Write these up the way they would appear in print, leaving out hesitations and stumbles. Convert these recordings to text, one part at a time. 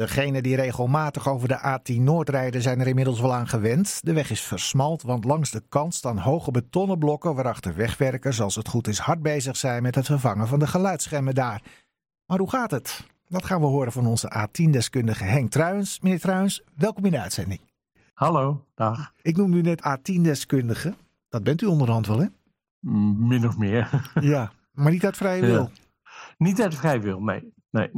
Degenen die regelmatig over de A10 Noord rijden zijn er inmiddels wel aan gewend. De weg is versmalt, want langs de kant staan hoge betonnen blokken waarachter wegwerkers, als het goed is, hard bezig zijn met het vervangen van de geluidsschermen daar. Maar hoe gaat het? Dat gaan we horen van onze A10-deskundige Henk Truijens. Meneer Truijens, welkom in de uitzending. Hallo, dag. Ik noemde u net A10-deskundige. Dat bent u onderhand wel, hè? Min of meer. Ja, maar niet uit vrije wil. Niet uit vrije wil, nee.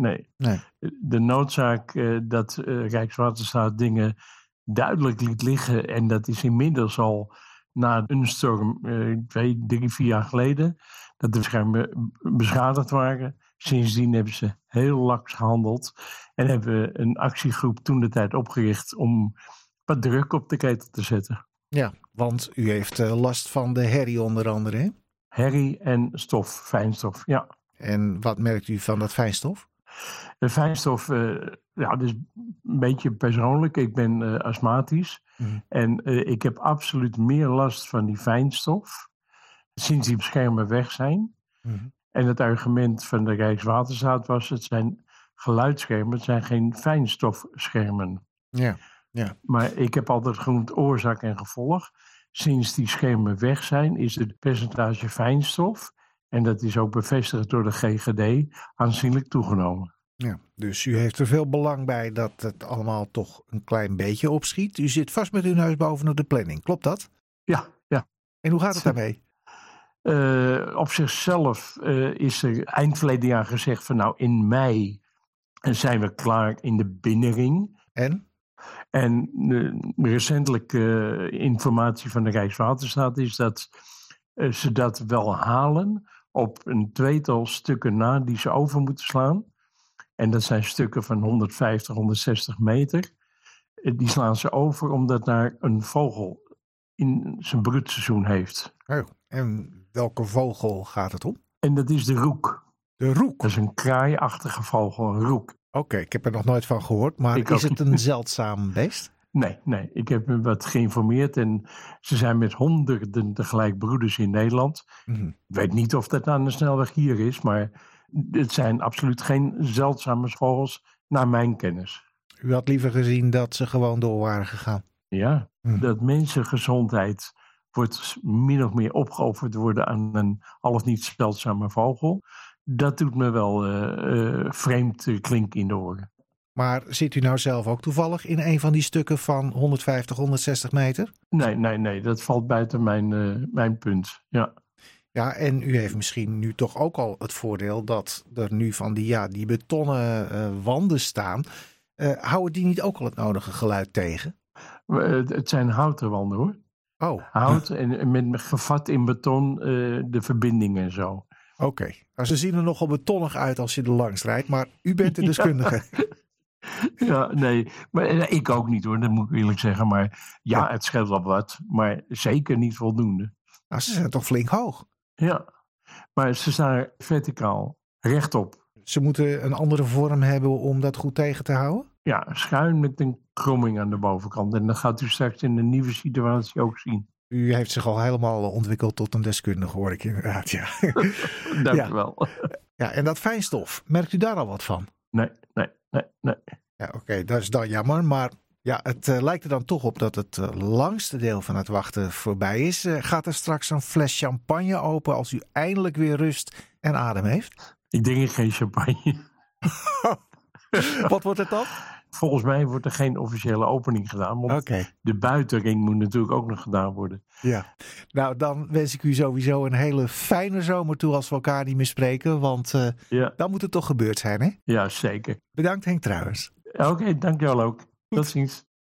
De noodzaak dat Rijkswaterstaat dingen duidelijk liet liggen, en dat is inmiddels al na een storm 2, 3, 4 jaar geleden, dat de schermen beschadigd waren. Sindsdien hebben ze heel laks gehandeld en hebben we een actiegroep toentertijd opgericht om wat druk op de ketel te zetten. Ja, want u heeft last van de herrie onder andere, hè? Herrie en stof, fijnstof, ja. En wat merkt u van dat fijnstof? De fijnstof, dat is een beetje persoonlijk. Ik ben astmatisch. En ik heb absoluut meer last van die fijnstof sinds die schermen weg zijn. En het argument van de Rijkswaterstaat was: het zijn geluidsschermen, het zijn geen fijnstofschermen. Ja. Maar ik heb altijd genoemd oorzaak en gevolg. Sinds die schermen weg zijn, is het percentage fijnstof, en dat is ook bevestigd door de GGD, aanzienlijk toegenomen. Ja, dus u heeft er veel belang bij dat het allemaal toch een klein beetje opschiet. U zit vast met uw neus bovenop de planning, klopt dat? Ja. En hoe gaat het daarmee? Op zichzelf is er eind verleden jaar gezegd van in mei zijn we klaar in de binnenring. En recentelijke informatie van de Rijkswaterstaat is dat ze dat wel halen op een tweetal stukken na die ze over moeten slaan. En dat zijn stukken van 150, 160 meter. Die slaan ze over omdat daar een vogel in zijn broedseizoen heeft. Oh, en welke vogel gaat het om? En dat is de roek. De roek? Dat is een kraaiachtige vogel, een roek. Oké, ik heb er nog nooit van gehoord, maar is het een zeldzaam beest? Nee. Ik heb me wat geïnformeerd en ze zijn met honderden tegelijk broeders in Nederland. Ik weet niet of dat aan de snelweg hier is, maar het zijn absoluut geen zeldzame vogels naar mijn kennis. U had liever gezien dat ze gewoon door waren gegaan? Ja, dat mensengezondheid wordt min of meer opgeofferd worden aan een al of niet zeldzame vogel. Dat doet me wel vreemd klinken in de oren. Maar zit u nou zelf ook toevallig in een van die stukken van 150, 160 meter? Nee, dat valt buiten mijn punt, ja. Ja, en u heeft misschien nu toch ook al het voordeel dat er nu van die betonnen wanden staan. Houden die niet ook al het nodige geluid tegen? Het zijn houten wanden, hoor. Oh. Hout en met gevat in beton de verbindingen en zo. Oké. Nou, ze zien er nogal betonnig uit als je er langs rijdt, maar u bent de deskundige. Ja, nee. Maar ik ook niet, hoor. Dat moet ik eerlijk zeggen. Maar ja, het scheelt wel wat. Maar zeker niet voldoende. Nou, ze zijn toch flink hoog? Ja. Maar ze staan verticaal. Rechtop. Ze moeten een andere vorm hebben om dat goed tegen te houden? Ja, schuin met een kromming aan de bovenkant. En dat gaat u straks in de nieuwe situatie ook zien. U heeft zich al helemaal ontwikkeld tot een deskundige, hoor ik inderdaad. Ja. Dank u wel. Ja, en dat fijnstof, merkt u daar al wat van? Nee. Ja, oké, dat is dan jammer. Maar ja, het lijkt er dan toch op dat het langste deel van het wachten voorbij is. Gaat er straks een fles champagne open als u eindelijk weer rust en adem heeft? Ik denk geen champagne. Wat wordt het dan? Volgens mij wordt er geen officiële opening gedaan. Want de buitenring moet natuurlijk ook nog gedaan worden. Ja, nou dan wens ik u sowieso een hele fijne zomer toe als we elkaar niet meer spreken. Want dan moet het toch gebeurd zijn, hè? Ja, zeker. Bedankt, Henk Truijens. Oké, dankjewel ook. Tot ziens.